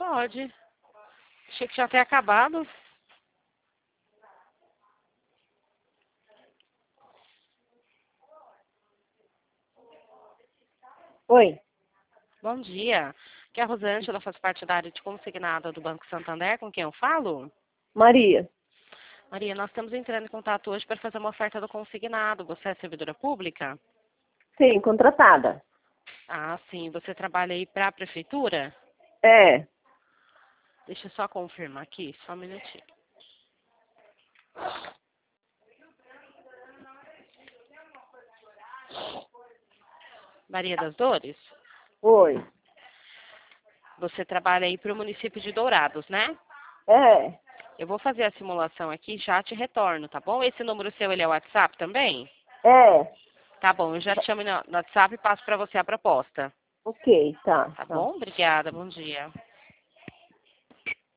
Pode. Achei que já tinha acabado. Oi, Bom dia. Aqui é a Rosângela, faz parte da área de consignada do Banco Santander, com quem eu falo? Maria. Maria, nós estamos entrando em contato hoje para fazer uma oferta do consignado. Você é servidora pública? Sim, contratada. Ah, sim. Você trabalha aí para a prefeitura? É, Deixa eu só confirmar aqui, só um minutinho. Maria das Dores? oi. Você trabalha aí para o município de Dourados, né? É, Eu vou fazer a simulação aqui e já te retorno, tá bom? Esse número seu, ele é o WhatsApp também? é. Tá bom, eu já te chamo no WhatsApp e passo para você a proposta. Ok, tá, Tá tá. bom? Obrigada, bom dia.